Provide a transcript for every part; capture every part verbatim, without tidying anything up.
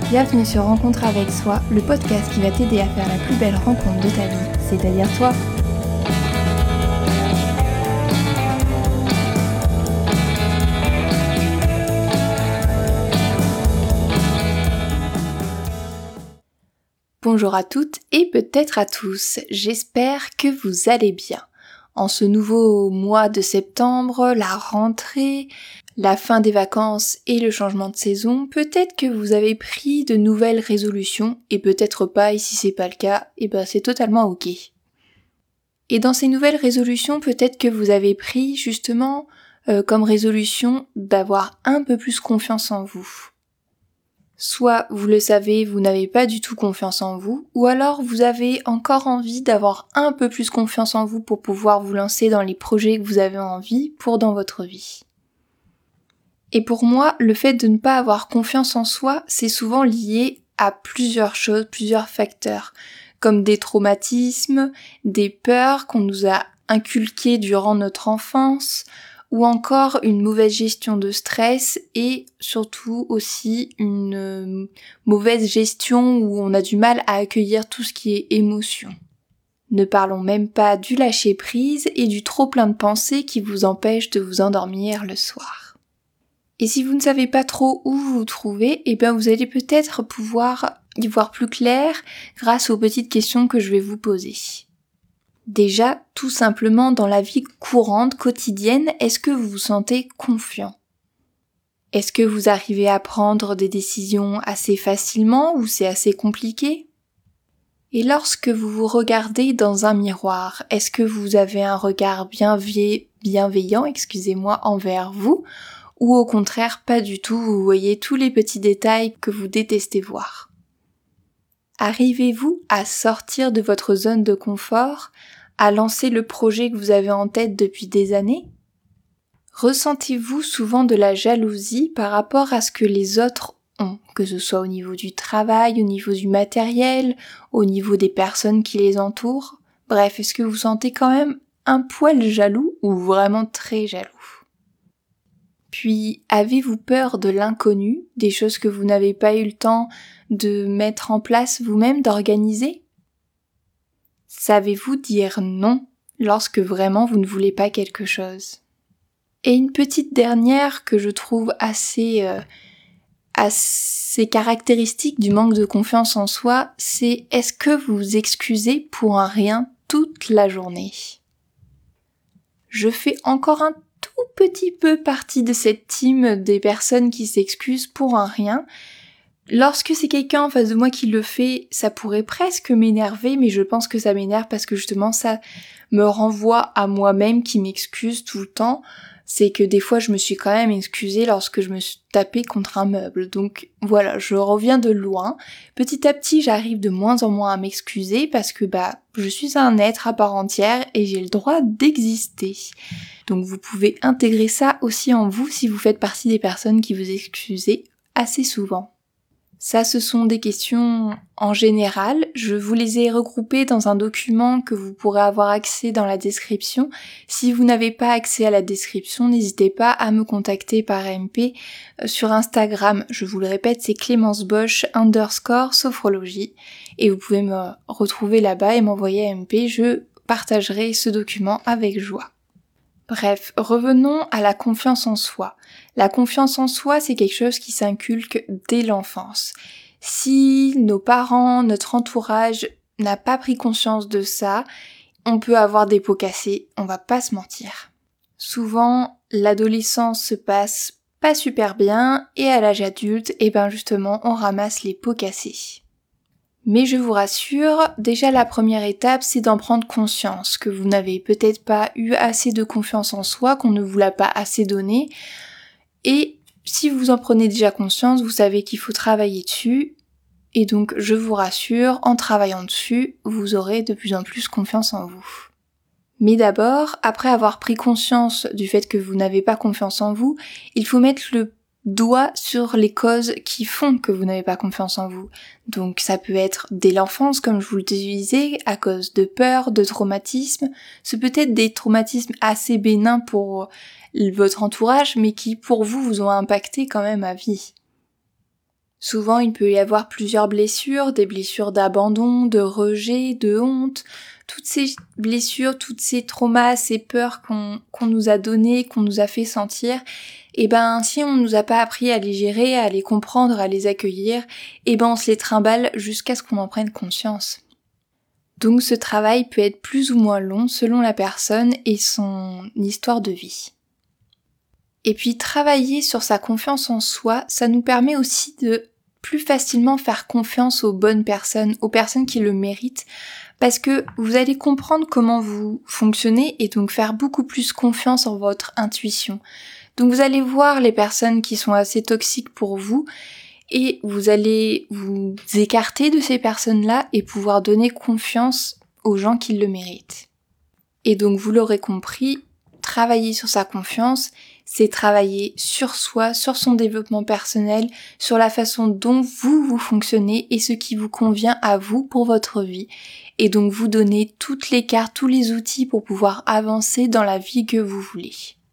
Bienvenue sur Rencontre avec soi, le podcast qui va t'aider à faire la plus belle rencontre de ta vie, c'est-à-dire toi. Bonjour à toutes et peut-être à tous, j'espère que vous allez bien. En ce nouveau mois de septembre, la rentrée, la fin des vacances et le changement de saison, peut-être que vous avez pris de nouvelles résolutions et peut-être pas, et si c'est pas le cas, et ben c'est totalement ok. Et dans ces nouvelles résolutions, peut-être que vous avez pris justement euh, comme résolution d'avoir un peu plus confiance en vous. Soit, vous le savez, vous n'avez pas du tout confiance en vous, ou alors vous avez encore envie d'avoir un peu plus confiance en vous pour pouvoir vous lancer dans les projets que vous avez envie pour dans votre vie. Et pour moi, le fait de ne pas avoir confiance en soi, c'est souvent lié à plusieurs choses, plusieurs facteurs, comme des traumatismes, des peurs qu'on nous a inculquées durant notre enfance, ou encore une mauvaise gestion de stress et surtout aussi une mauvaise gestion où on a du mal à accueillir tout ce qui est émotion. Ne parlons même pas du lâcher prise et du trop plein de pensées qui vous empêchent de vous endormir le soir. Et si vous ne savez pas trop où vous vous trouvez, eh bien vous allez peut-être pouvoir y voir plus clair grâce aux petites questions que je vais vous poser. Déjà, tout simplement dans la vie courante, quotidienne, est-ce que vous vous sentez confiant ? Est-ce que vous arrivez à prendre des décisions assez facilement ou c'est assez compliqué ? Et lorsque vous vous regardez dans un miroir, est-ce que vous avez un regard bienveillant, bienveillant, excusez-moi, envers vous ? Ou au contraire, pas du tout, vous voyez tous les petits détails que vous détestez voir ? Arrivez-vous à sortir de votre zone de confort, à lancer le projet que vous avez en tête depuis des années ? Ressentez-vous souvent de la jalousie par rapport à ce que les autres ont, que ce soit au niveau du travail, au niveau du matériel, au niveau des personnes qui les entourent ? Bref, est-ce que vous sentez quand même un poil jaloux ou vraiment très jaloux ? Puis, avez-vous peur de l'inconnu, des choses que vous n'avez pas eu le temps de mettre en place vous-même, d'organiser ? Savez-vous dire non lorsque vraiment vous ne voulez pas quelque chose ? Et une petite dernière que je trouve assez, euh, assez caractéristique du manque de confiance en soi, c'est est-ce que vous vous excusez pour un rien toute la journée ? Je fais encore un tout petit peu partie de cette team des personnes qui s'excusent pour un rien. Lorsque c'est quelqu'un en face de moi qui le fait, ça pourrait presque m'énerver, mais je pense que ça m'énerve parce que justement ça me renvoie à moi-même qui m'excuse tout le temps. C'est que des fois je me suis quand même excusée lorsque je me suis tapée contre un meuble. Donc voilà, je reviens de loin. Petit à petit, j'arrive de moins en moins à m'excuser parce que bah je suis un être à part entière et j'ai le droit d'exister. Donc vous pouvez intégrer ça aussi en vous si vous faites partie des personnes qui vous excusez assez souvent. Ça, ce sont des questions en général. Je vous les ai regroupées dans un document que vous pourrez avoir accès dans la description. Si vous n'avez pas accès à la description, n'hésitez pas à me contacter par M P sur Instagram. Je vous le répète, c'est Clémence Bosch underscore sophrologie. Et vous pouvez me retrouver là-bas et m'envoyer M P. Je partagerai ce document avec joie. Bref, revenons à la confiance en soi. La confiance en soi, c'est quelque chose qui s'inculque dès l'enfance. Si nos parents, notre entourage n'a pas pris conscience de ça, on peut avoir des pots cassés, on va pas se mentir. Souvent, l'adolescence se passe pas super bien et à l'âge adulte, et ben justement, on ramasse les pots cassés. Mais je vous rassure, déjà la première étape, c'est d'en prendre conscience, que vous n'avez peut-être pas eu assez de confiance en soi, qu'on ne vous l'a pas assez donné. Et si vous en prenez déjà conscience, vous savez qu'il faut travailler dessus. Et donc, je vous rassure, en travaillant dessus, vous aurez de plus en plus confiance en vous. Mais d'abord, après avoir pris conscience du fait que vous n'avez pas confiance en vous, il faut mettre le doigt sur les causes qui font que vous n'avez pas confiance en vous. Donc ça peut être dès l'enfance, comme je vous le disais, à cause de peur, de traumatisme. Ce peut être des traumatismes assez bénins pour votre entourage, mais qui pour vous vous ont impacté quand même à vie. Souvent, il peut y avoir plusieurs blessures, des blessures d'abandon, de rejet, de honte. Toutes ces blessures, tous ces traumas, ces peurs qu'on, qu'on nous a données, qu'on nous a fait sentir, et ben si on nous a pas appris à les gérer, à les comprendre, à les accueillir, et ben on se les trimballe jusqu'à ce qu'on en prenne conscience. Donc ce travail peut être plus ou moins long selon la personne et son histoire de vie. Et puis travailler sur sa confiance en soi, ça nous permet aussi de plus facilement faire confiance aux bonnes personnes, aux personnes qui le méritent, parce que vous allez comprendre comment vous fonctionnez et donc faire beaucoup plus confiance en votre intuition. Donc vous allez voir les personnes qui sont assez toxiques pour vous et vous allez vous écarter de ces personnes-là et pouvoir donner confiance aux gens qui le méritent. Et donc vous l'aurez compris, travailler sur sa confiance, c'est travailler sur soi, sur son développement personnel, sur la façon dont vous, vous fonctionnez et ce qui vous convient à vous pour votre vie. Et donc vous donner toutes les cartes, tous les outils pour pouvoir avancer dans la vie que vous voulez.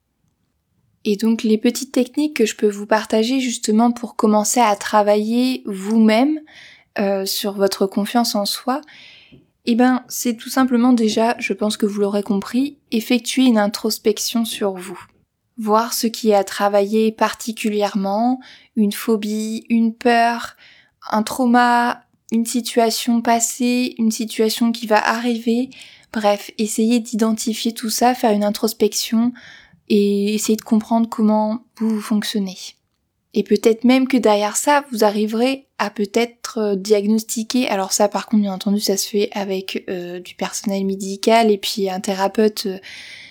Et donc les petites techniques que je peux vous partager justement pour commencer à travailler vous-même euh, sur votre confiance en soi, eh ben c'est tout simplement déjà, je pense que vous l'aurez compris, effectuer une introspection sur vous. Voir ce qui est à travailler particulièrement, une phobie, une peur, un trauma, une situation passée, une situation qui va arriver. Bref, essayez d'identifier tout ça, faire une introspection et essayer de comprendre comment vous, vous fonctionnez. Et peut-être même que derrière ça, vous arriverez à peut-être diagnostiquer, alors ça par contre bien entendu ça se fait avec euh, du personnel médical et puis un thérapeute euh,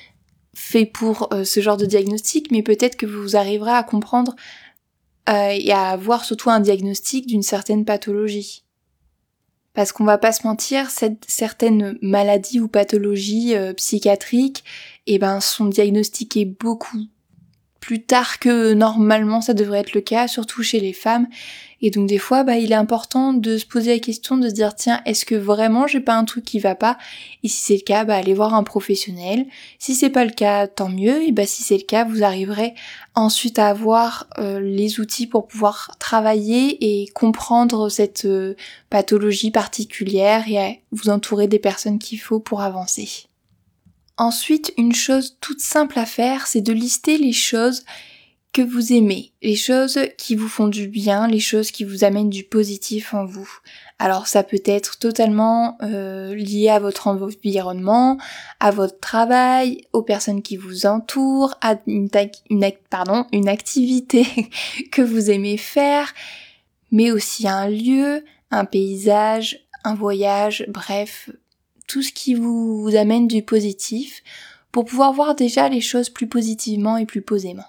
fait pour euh, ce genre de diagnostic, mais peut-être que vous arriverez à comprendre euh, et à avoir surtout un diagnostic d'une certaine pathologie. Parce qu'on va pas se mentir, cette, certaines maladies ou pathologies euh, psychiatriques, eh ben, sont diagnostiquées beaucoup plus tard que normalement ça devrait être le cas, surtout chez les femmes. Et donc des fois, bah, il est important de se poser la question, de se dire tiens, est-ce que vraiment j'ai pas un truc qui va pas? Et si c'est le cas, bah, allez voir un professionnel. Si c'est pas le cas, tant mieux. Et bah, si c'est le cas, vous arriverez ensuite à avoir euh, les outils pour pouvoir travailler et comprendre cette euh, pathologie particulière et à vous entourer des personnes qu'il faut pour avancer. Ensuite, une chose toute simple à faire, c'est de lister les choses que vous aimez, les choses qui vous font du bien, les choses qui vous amènent du positif en vous. Alors ça peut être totalement euh, lié à votre environnement, à votre travail, aux personnes qui vous entourent, à une, ta- une, pardon, une activité que vous aimez faire, mais aussi un lieu, un paysage, un voyage, bref, tout ce qui vous, vous amène du positif pour pouvoir voir déjà les choses plus positivement et plus posément.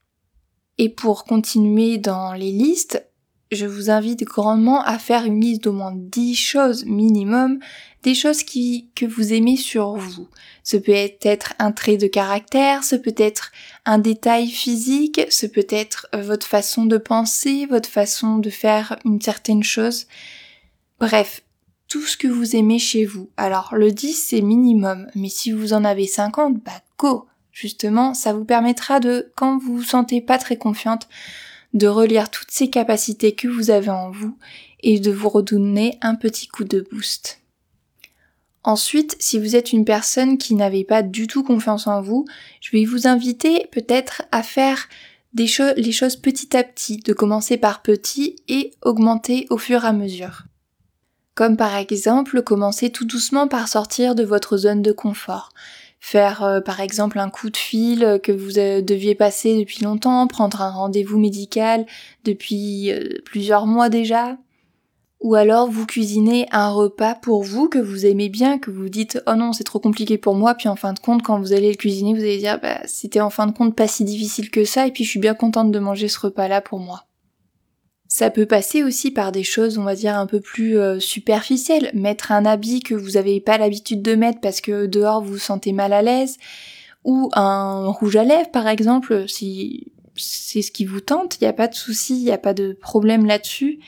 Et pour continuer dans les listes, je vous invite grandement à faire une liste d'au moins dix choses minimum, des choses qui, que vous aimez sur vous. Ce peut être un trait de caractère, ce peut être un détail physique, ce peut être votre façon de penser, votre façon de faire une certaine chose. Bref, tout ce que vous aimez chez vous. Alors le dix c'est minimum, mais si vous en avez cinquante, bah go! Justement, ça vous permettra de, quand vous vous sentez pas très confiante, de relire toutes ces capacités que vous avez en vous et de vous redonner un petit coup de boost. Ensuite, si vous êtes une personne qui n'avait pas du tout confiance en vous, je vais vous inviter peut-être à faire des cho- les choses petit à petit, de commencer par petit et augmenter au fur et à mesure. Comme par exemple, commencer tout doucement par sortir de votre zone de confort. Faire euh, par exemple un coup de fil que vous euh, deviez passer depuis longtemps, prendre un rendez-vous médical depuis euh, plusieurs mois déjà. Ou alors vous cuisinez un repas pour vous que vous aimez bien, que vous dites « Oh non, c'est trop compliqué pour moi », puis en fin de compte, quand vous allez le cuisiner, vous allez dire bah, « C'était en fin de compte pas si difficile que ça, et puis je suis bien contente de manger ce repas-là pour moi ». Ça peut passer aussi par des choses, on va dire, un peu plus euh, superficielles. Mettre un habit que vous n'avez pas l'habitude de mettre parce que dehors vous vous sentez mal à l'aise. Ou un rouge à lèvres, par exemple, si c'est ce qui vous tente, il n'y a pas de souci, il n'y a pas de problème là-dessus.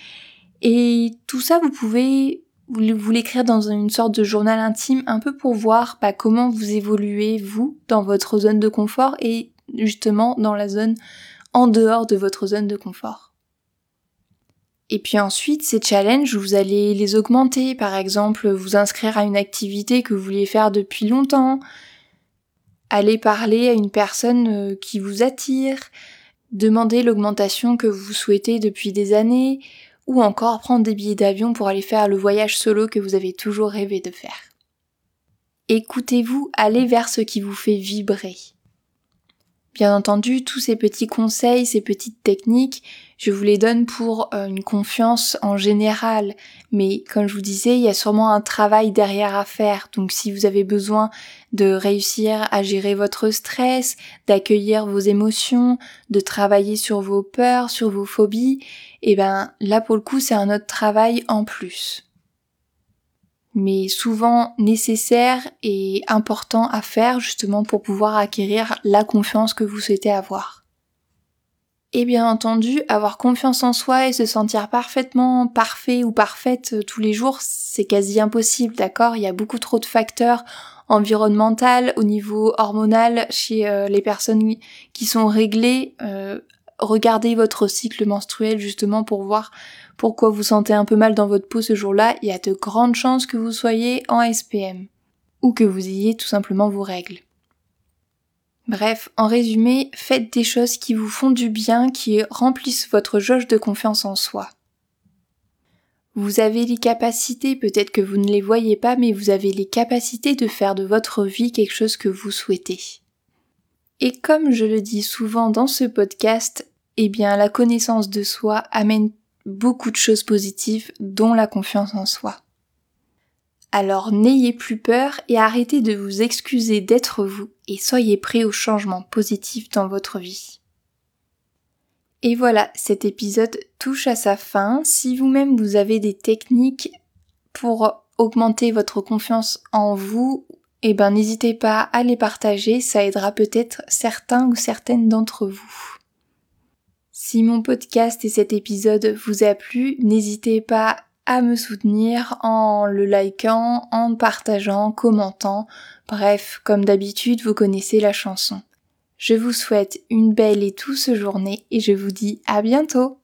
Et tout ça, vous pouvez vous l'écrire dans une sorte de journal intime, un peu pour voir bah, comment vous évoluez, vous, dans votre zone de confort et justement dans la zone en dehors de votre zone de confort. Et puis ensuite, ces challenges, vous allez les augmenter. Par exemple, vous inscrire à une activité que vous vouliez faire depuis longtemps, aller parler à une personne qui vous attire, demander l'augmentation que vous souhaitez depuis des années, ou encore prendre des billets d'avion pour aller faire le voyage solo que vous avez toujours rêvé de faire. Écoutez-vous, allez vers ce qui vous fait vibrer. Bien entendu, tous ces petits conseils, ces petites techniques, je vous les donne pour euh, une confiance en général. Mais comme je vous disais, il y a sûrement un travail derrière à faire. Donc si vous avez besoin de réussir à gérer votre stress, d'accueillir vos émotions, de travailler sur vos peurs, sur vos phobies, et ben là pour le coup c'est un autre travail en plus. Mais souvent nécessaire et important à faire justement pour pouvoir acquérir la confiance que vous souhaitez avoir. Et bien entendu, avoir confiance en soi et se sentir parfaitement parfait ou parfaite tous les jours, c'est quasi impossible, d'accord ? Il y a beaucoup trop de facteurs environnementaux, au niveau hormonal, chez euh, les personnes qui sont réglées. Euh, regardez votre cycle menstruel justement pour voir pourquoi vous sentez un peu mal dans votre peau ce jour-là. Il y a de grandes chances que vous soyez en S P M ou que vous ayez tout simplement vos règles. Bref, en résumé, faites des choses qui vous font du bien, qui remplissent votre jauge de confiance en soi. Vous avez les capacités, peut-être que vous ne les voyez pas, mais vous avez les capacités de faire de votre vie quelque chose que vous souhaitez. Et comme je le dis souvent dans ce podcast, eh bien la connaissance de soi amène beaucoup de choses positives, dont la confiance en soi. Alors n'ayez plus peur et arrêtez de vous excuser d'être vous et soyez prêts au changement positif dans votre vie. Et voilà, cet épisode touche à sa fin. Si vous-même vous avez des techniques pour augmenter votre confiance en vous, eh ben n'hésitez pas à les partager, ça aidera peut-être certains ou certaines d'entre vous. Si mon podcast et cet épisode vous a plu, n'hésitez pas à me soutenir en le likant, en partageant, commentant. Bref, comme d'habitude, vous connaissez la chanson. Je vous souhaite une belle et douce journée et je vous dis à bientôt!